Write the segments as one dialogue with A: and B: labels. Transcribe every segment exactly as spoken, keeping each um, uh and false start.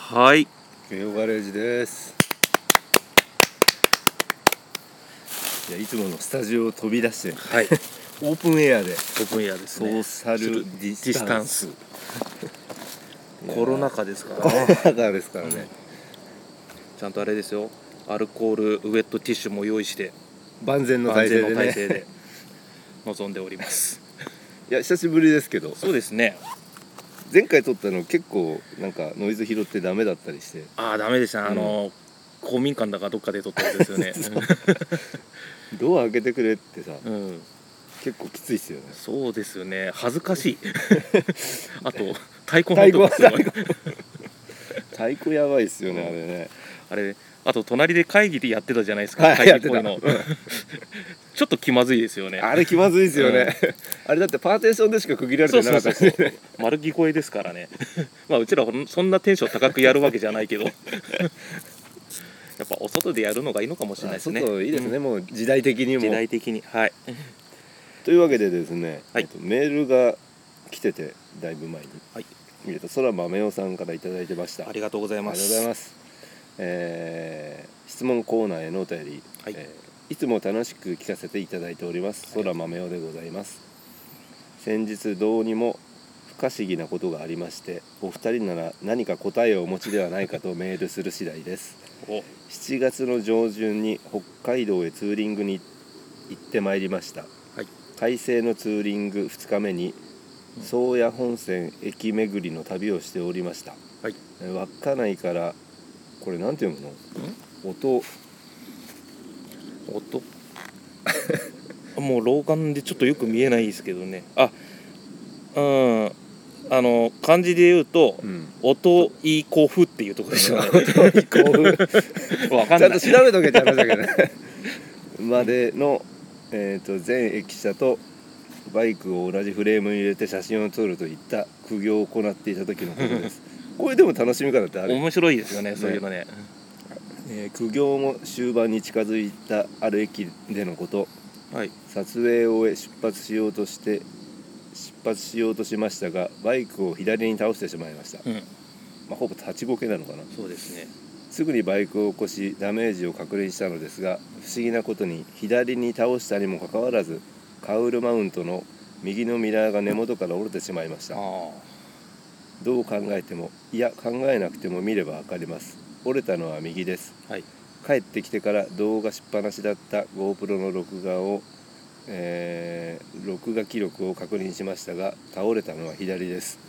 A: はい、
B: ケーオーガレージです。いや、いつものスタジオを飛び出して、
A: はい、
B: オープンエアで
A: オープンエアです
B: ソ
A: ね。
B: ーシャルディスタンス。
A: コロナ禍ですから
B: コロ
A: ね。
B: ナ禍ですからね、
A: ちゃんとあれですよ、アルコールウェットティッシュも用意して
B: 万全の
A: 万全
B: 体制でね
A: の体制で臨んでおります。
B: いや、久しぶりですけど、
A: そうですね。
B: 前回撮ったの結構なんかノイズ拾ってダメだったりして、
A: ああ、ダメでした、
B: うん、
A: あの公民館だかどっかで撮ったやつですよね。
B: ドア開けてくれってさ、
A: うん、
B: 結構きついっすよね。
A: そうですよね、恥ずかしい。あと太鼓の
B: 太鼓
A: 音がすごい。
B: 太鼓やばいっすよね、あれね。
A: あれ、あと隣で会議でやってたじゃないですか、
B: はい、
A: 会議っぽいの。
B: やってた
A: ちょっと気まずいですよね。
B: あれ気まずいですよね、うん、あれだってパーテーションでしか区切られてなかったですね。
A: 丸聞こえですからね。まあうちらそんなテンション高くやるわけじゃないけどやっぱお外でやるのがいいのかもしれないですね。
B: 外いいですね、
A: うん、
B: もう時代的にも
A: 時代的に、はい。
B: というわけでですね、
A: はい、
B: えっと、メールが来てて、だいぶ前に、
A: はい、
B: えっと、空豆代さんからいただいてました。
A: ありがとうございます。
B: ありがとうございます。えー、質問コーナーへのお便り、
A: はい、
B: えー、いつも楽しく聞かせていただいております、空豆代でございます。先日どうにも不可思議なことがありまして、お二人なら何か答えをお持ちではないかとメールする次第です。しちがつの上旬に北海道へツーリングに行ってまいりました。はい、快晴のツーリングふつかめに宗谷本線駅巡りの旅をしておりました。はい、稚内からこれなんて読むの？音
A: 音もう老眼でちょっとよく見えないですけどね。あ、うん、あの漢字で言うと、うん、音いい甲府っていうところですよね。音いい甲府わかんない。
B: ちゃんと調べとけって話だけどね。までの、えー、と全駅舎とバイクを同じフレームに入れて写真を撮るといった苦行を行っていた時のことです。これでも楽しみ方ってある。
A: 面白いですよね、そういうのね。
B: えー、苦行も終盤に近づいたある駅でのこと、はい、撮影を終え出発しようとして出発しようとしましたが、バイクを左に倒してしまいました。うん、まあ、ほぼ立ちこけなのかな。
A: そうですね。
B: すぐにバイクを起こしダメージを確認したのですが、不思議なことに左に倒したにもかかわらずカウルマウントの右のミラーが根元から折れてしまいました。どう考えても、いや考えなくても見れば分かります。折れたのは右です。はい、帰ってきてから動画しっぱなしだった GoPro の録画を、えー、録画記録を確認しましたが、倒れたのは左です。うん、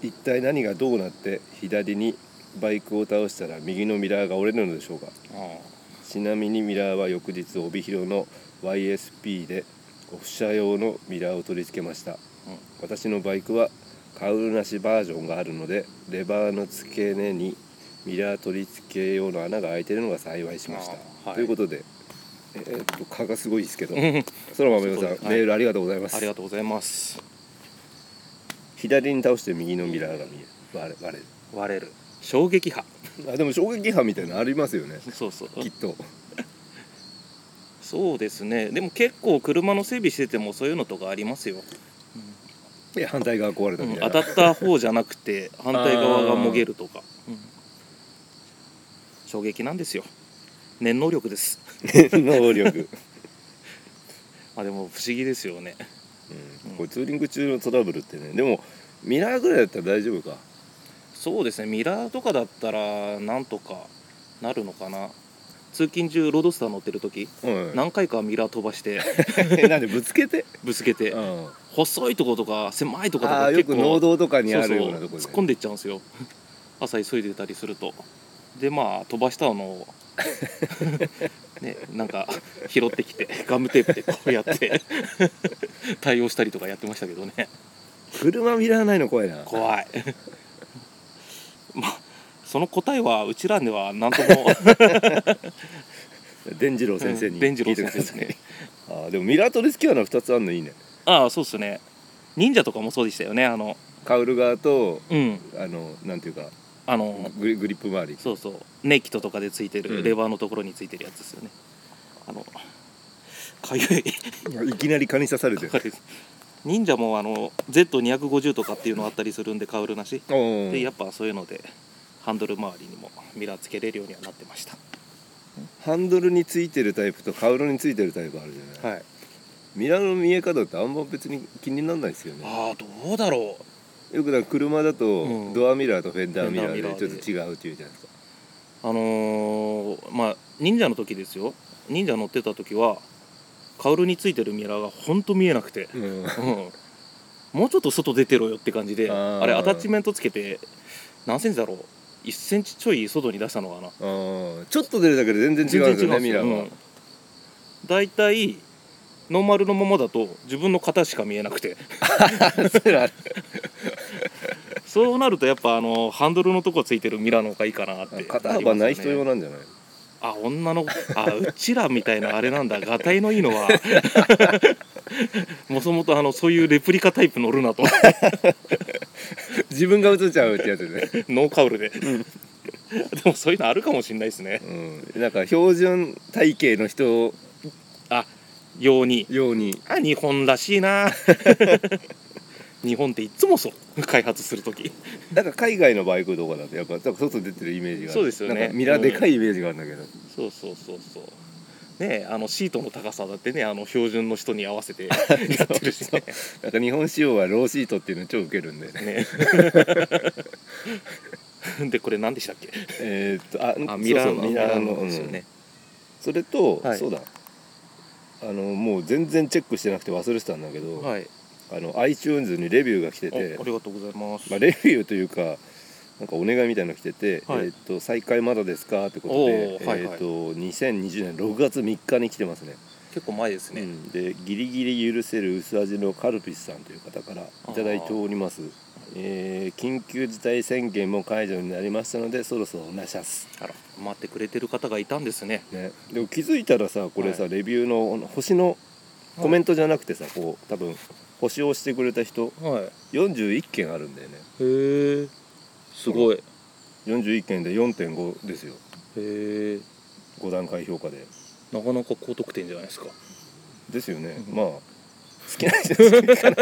B: 一体何がどうなって左にバイクを倒したら右のミラーが折れるのでしょうか。ちなみにミラーは翌日帯広の ワイエスピー でオフ車用のミラーを取り付けました。うん、私のバイクはカウルなしバージョンがあるので、レバーの付け根にミラー取り付け用の穴が開いているのが幸いしました。はい、ということで、えー、っと蚊がすごいですけど、空豆代さん、はい、メールありがとうございます。
A: ありがとうございます。
B: 左に倒して右のミラーが見える、割れ割れる
A: 割れる衝撃波。
B: あ、でも衝撃波みたいなのありますよね。
A: そうそう、
B: きっと。
A: そうですね。でも結構車の整備しててもそういうのとかありますよ。
B: うん、え、反対側壊れたみたいな、
A: うん、当たった方じゃなくて反対側がもげるとか、うん、衝撃なんですよ。念能力です。
B: 念能力。
A: まあでも不思議ですよね。
B: うん、これツーリング中のトラブルってね、でもミラーぐらいだったら大丈夫か。
A: そうですね、ミラーとかだったらなんとかなるのかな。通勤中ロードスター乗ってる時、うん、何回かミラー飛ばして
B: なんでぶつけて
A: ぶつけて、うん、細いとことか狭いとことか
B: 結構よく農道とかにあるようなところで
A: 突っ込んでいっちゃうんですよ。朝急いでたりすると。でまあ飛ばしたのをね、なんか拾ってきてガムテープでこうやって対応したりとかやってましたけどね。
B: 車ミラーないの怖いな。
A: 怖い。まあその答えはうちらでは何とも
B: 伝次郎先生に
A: 伝次郎先生ですね。
B: あ、でもミラー取り付けはふたつあるのいいね。
A: ああ、そうですね。忍者とかもそうでしたよね。あの
B: カウル側と、
A: うん、
B: あのなんていうか、
A: あの
B: グリ、グリップ周り、
A: そうそう、ネイキッドとかでついてる、うん、レバーのところについてるやつですよね。あのかゆい。
B: いきなり蚊に刺されてる。
A: 忍者もあの ゼットにひゃくごじゅう とかっていうのあったりするんで、カウルなしで、やっぱそういうのでハンドル周りにもミラーつけれるようにはなってました。
B: ハンドルについてるタイプとカウルについてるタイプあるじゃない、はい、ミラーの見え方ってあんま別に気にならないですよね。
A: ああ、どうだろう。
B: よくだから車だとドアミラーとフェンダーミラーでちょっと違うっていうじゃないですか。
A: あのー、まあ忍者の時ですよ。忍者乗ってた時はカウルについてるミラーがほんと見えなくて、うんうん、もうちょっと外出てろよって感じで、 あ, あれアタッチメントつけて何センチだろう、いっセンチちょい外に出したのかな。あ、
B: ちょっと出るだけで全然違うんですよね、ミラーは。
A: だいたいノーマルのままだと自分の肩しか見えなくてそうなるとやっぱあのハンドルのとこついてるミラーの方がいいかなって、ね、
B: 肩幅ない人用なんじゃない？
A: あ、女のあうちらみたいなあれなんだ、がたいのいいのはもともとあのそういうレプリカタイプ乗るなと
B: 自分が映っちゃうってやつね
A: ノーカウルで、うん、でもそういうのあるかもしれないですね、
B: うん、なんか標準体型の人
A: あ用に
B: 用に
A: あ日本らしいな日本っていつもそう開発するとき
B: なんか海外のバイクとかだとやっぱ外出てるイメージがある。
A: そうですよね。
B: なんかミラーでかいイメージがあるんだけど、うん、
A: そうそうそうそうね、あのシートの高さだってね、あの標準の人に合わせてやってるしね
B: なんか日本仕様はローシートっていうの超ウケるんでね
A: でこれ何でしたっけ？
B: えー、っとあ
A: あミラーの
B: ミラーのですよね、うん、それと、はい、そうだあのもう全然チェックしてなくて忘れてたんだけど、はい、あの iTunes にレビューが来てて、
A: ありがとうございます、
B: まあ、レビューというかなんかお願いみたいなの来てて、はい、えー、っと再開まだですかってことで、はいはい、えー、っとにせんにじゅうねんろくがつみっかに来てますね。
A: 結構前ですね、うん、
B: でギリギリ許せる薄味のカルピスさんという方からいただいております。えー、緊急事態宣言も解除になりましたのでそろそろおなしゃす。
A: あら、待ってくれてる方がいたんですね。
B: ね、でも気づいたらさこれさ、はい、レビューの星のコメントじゃなくてさ、こう多分星を押してくれた人、はい、よんじゅういっけんあるんだよね。
A: へえ、すごい。
B: よんじゅういっけんで よんてんご ですよ。へえ、ご段階評価で
A: なかなか高得点じゃないですか。
B: ですよね、うん、まあ好きな人好きかな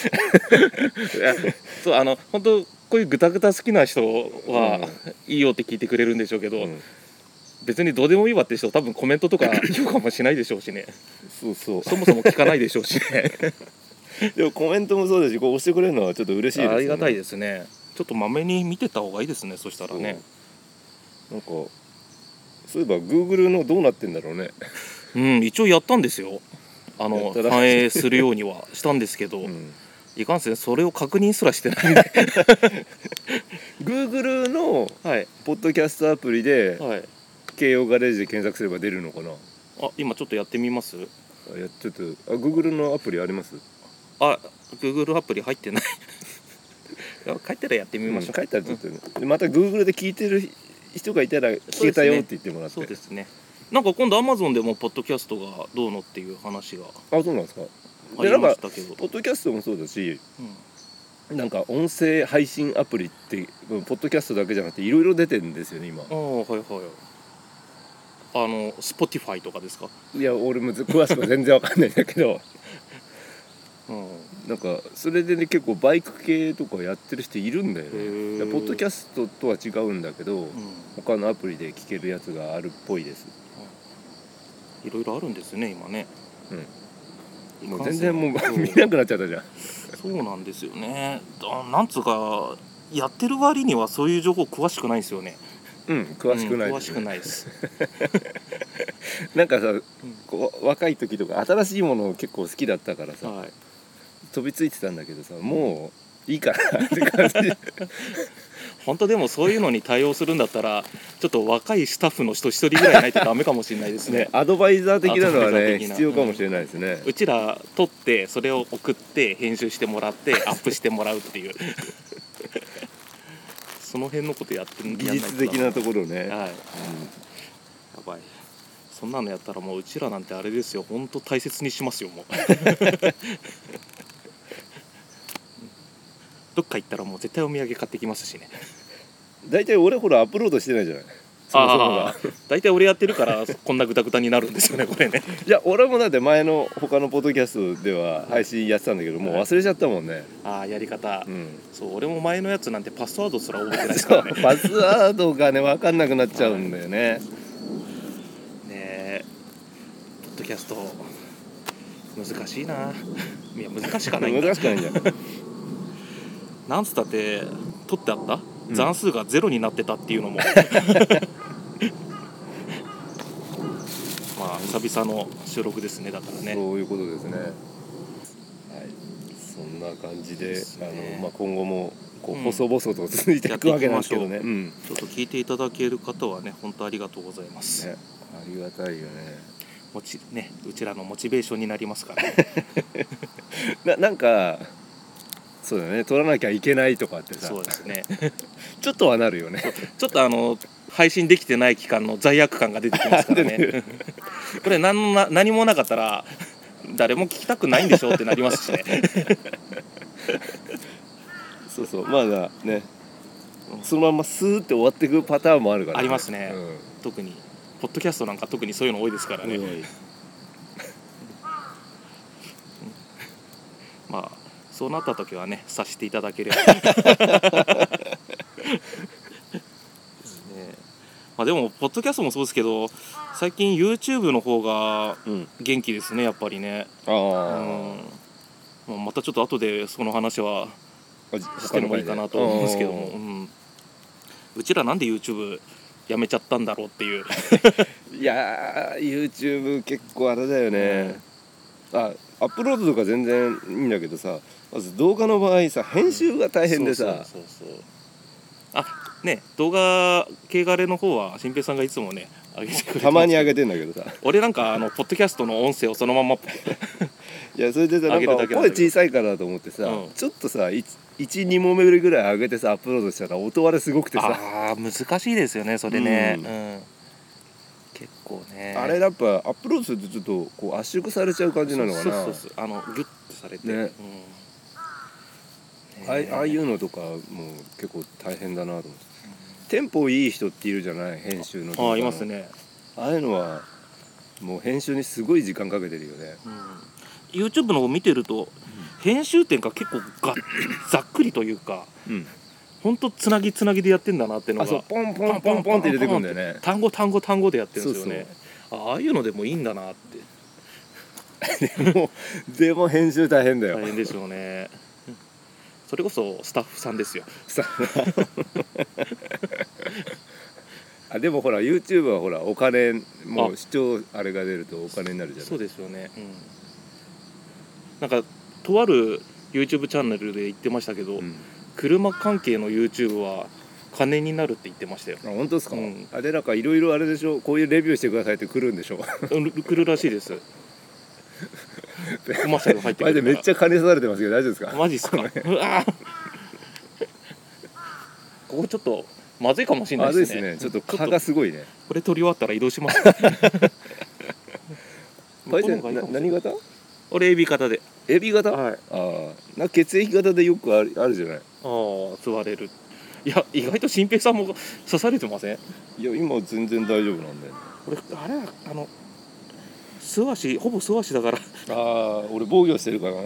A: そう、あの本当こういうグタグタ好きな人は、うん、いいよって聞いてくれるんでしょうけど、うん、別にどうでもいいわって人多分コメントとか評価もしないでしょうしね
B: そうそう、
A: そもそも聞かないでしょうしね
B: でもコメントもそうだし、こう押してくれるのはちょっと嬉しいですね。
A: ありがたいですね。ちょっとまめに見てた方がいいですね。そしたらね、
B: なんかそういえば Google のどうなってんだろうね
A: うん、一応やったんですよ。あの反映するようにはしたんですけど、うん、いかんせんそれを確認すらしてないんで
B: Google のポッドキャストアプリで、はい、慶応ガレージで検索すれば出るのかな。
A: あ、今ちょっとやってみます。
B: あ、やちょっとあ Google のアプリあります？
A: あ、Google アプリ入ってない帰ったらやってみましょう、うん、
B: 帰ったらちょっと、ね、うん、また Google で聞いてる人がいたら聞けたよって言ってもらって。
A: そうですね。なんか今度 Amazon でもポッドキャストがどうのっていう話が
B: あ、そうなんですか。でなんかポッドキャストもそうだし、うん、なんか音声配信アプリってポッドキャストだけじゃなくていろいろ出てるんですよね今。
A: ああ、はいはい。あの Spotify とかですか。
B: いや俺も詳しくは全然わかんないんだけどうん、なんかそれでね結構バイク系とかやってる人いるんだよね。ポッドキャストとは違うんだけど、うん、他のアプリで聞けるやつがあるっぽいです。
A: いろいろあるんですね今ね。
B: うん、もう全然もう見なくなっちゃったじゃん。
A: そうなんですよね。なんつうかやってる割にはそういう情報詳しくないですよね。
B: うん、詳しくないです、ね、
A: うん、詳しくないです
B: なんかさ、うん、こう若い時とか新しいもの結構好きだったからさ、はい、飛びついてたんだけどさ、もういいかなって感じ
A: 本当でもそういうのに対応するんだったらちょっと若いスタッフの人一人ぐらいないとダメかもしれないですね。
B: ね、アドバイザー的なのはね必要かもしれないですね、
A: うん、うちら撮ってそれを送って編集してもらってアップしてもらうっていうその辺のことやってる
B: 技術的なところね、はい、うん、や
A: ばい。そんなのやったらもううちらなんてあれですよ、本当大切にしますよもうどっか行ったらもう絶対お土産買ってきますしね。
B: だいたい俺ほらアップロードしてないじゃない。 そもそもが。
A: 大体俺やってるからこんなグダグダになるんですよねこれね。
B: いや俺もだって前の他のポッドキャストでは配信やってたんだけど、もう忘れちゃったもんね。
A: ああやり方、
B: うん、
A: そう俺も前のやつなんてパスワードすら覚えてないですからね。
B: パスワードがね分かんなくなっちゃうんだよね。
A: ねえポッドキャスト難しいな。いや難しかないんだ。
B: 難しくないんだよ。
A: なんつったって取ってあった、うん、残数がゼロになってたっていうのもまあ久々の収録ですね。だからね
B: そういうことですね。はい、そんな感じで、ね、あのまあ、今後もこう細々と続いていくわけなんですけどね、うん、
A: ちょっと聞いていただける方はね本当ありがとうございます、
B: ね、ありがたいよね。
A: もちねうちらのモチベーションになりますから
B: な, なんかそうだね、取らなきゃいけないとかってさ、
A: そうですね
B: ちょっとはなるよね。
A: ちょっとあの配信できてない期間の罪悪感が出てきますからねこれ 何, な何もなかったら誰も聞きたくないんでしょうってなりますしね
B: そうそう、まだね、そのままスーって終わっていくパターンもあるから、ね、
A: ありますね、
B: うん、
A: 特にポッドキャストなんか特にそういうの多いですからね、うん、まあそうなった時はね察していただければまあ、でもポッドキャストもそうですけど最近 YouTube の方が元気ですね、やっぱりね。あ、うん、またちょっと後でその話はしてもいいかなと思うんですけども、うん、うちらなんで YouTube やめちゃったんだろうっていう
B: いやー YouTube 結構あれだよね、うん、あアップロードとか全然いいんだけどさ、まず動画の場合さ編集が大変でさ、うん、そうそうそうそう、
A: あね、動画系ガレの方は新平さんがいつもね上げてくれてます。
B: たまに上げてんだけどさ、俺
A: なんかあのポッドキャストの音声をそのままい
B: やそれでさなんか声小さいからと思ってさ、うん、ちょっとさ いちにもめぐらい上げてさアップロードしたら音割れすごくてさ、
A: あ難しいですよねそれね、うんうん、結構ね
B: あれやっぱアップロードするとちょっとこう圧縮されちゃう感じなのかな。
A: そうそうそう、あのギュッとされて、ね、うん
B: あ, ああいうのとかも結構大変だなと思って、うん、テンポいい人っているじゃない、編集の動画の。
A: あ, あいますね。
B: ああいうのはもう編集にすごい時間かけてるよね、
A: うん、YouTube の方見てると、うん、編集点が結構がざっくりというか、うん、ほんとつなぎつなぎでやってんだなっていうのが、あそう
B: ポンポンポンポンって入れてくるんだよね。
A: 単語単語単語でやってるんですよね。そうそう、ああいうのでもいいんだなって
B: でもでも編集大変だよ。
A: 大変ですよね。それこそスタッフさんですよ。
B: あでもほら YouTube はほらお金もう視聴あれが出るとお金になるじゃない。
A: そうですよね、うん、なんかとある YouTube チャンネルで言ってましたけど、うん、車関係の YouTube は金になるって言ってましたよ。
B: あ本当ですか、うん、あれなんかいろいろあれでしょ、こういうレビューしてくださいって来るんでしょ
A: 来るらしいですコマーシャル入ってくるから。
B: めっちゃ金されてますけど大丈夫ですか。
A: マジっすかうわここちょっとまずいかもしれないですね。
B: まずいですね。ちょっと蚊がすごいね。
A: これ取り終わったら移動します
B: バイセンな何型？
A: 俺エビ型で。
B: エビ型？はい。ああ、な血液型でよくあるあるじゃない。あ
A: あ、座れる。いや意外と新平さんも刺されてません？
B: いや今全然大丈夫なんだよね。
A: 俺あれあの素足ほぼ素足だから。
B: ああ、俺防御してるからな、うん。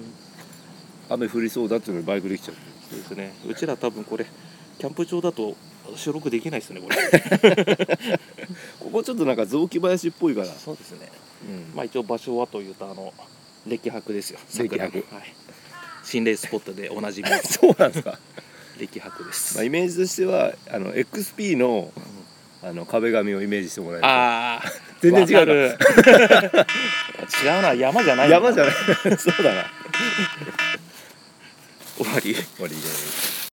B: 雨降りそうだっていうのにバイクできちゃう。
A: そうですね。うちら多分これキャンプ場だと収録できないですねこれ
B: ここちょっとなんか雑木林っぽいから。
A: そうですね、うん、まあ一応場所はというとあの歴博ですよ。
B: 歴博、はい、
A: 心霊スポットでおなじみ
B: そうなんですか
A: 歴博です、
B: まあ、イメージとしてはあの エックスピー の、うん、あの壁紙をイメージしてもらえると。ああ全然違うる
A: 違うな、山じゃない
B: 山じゃないそうだな
A: 終わり
B: 終わりです。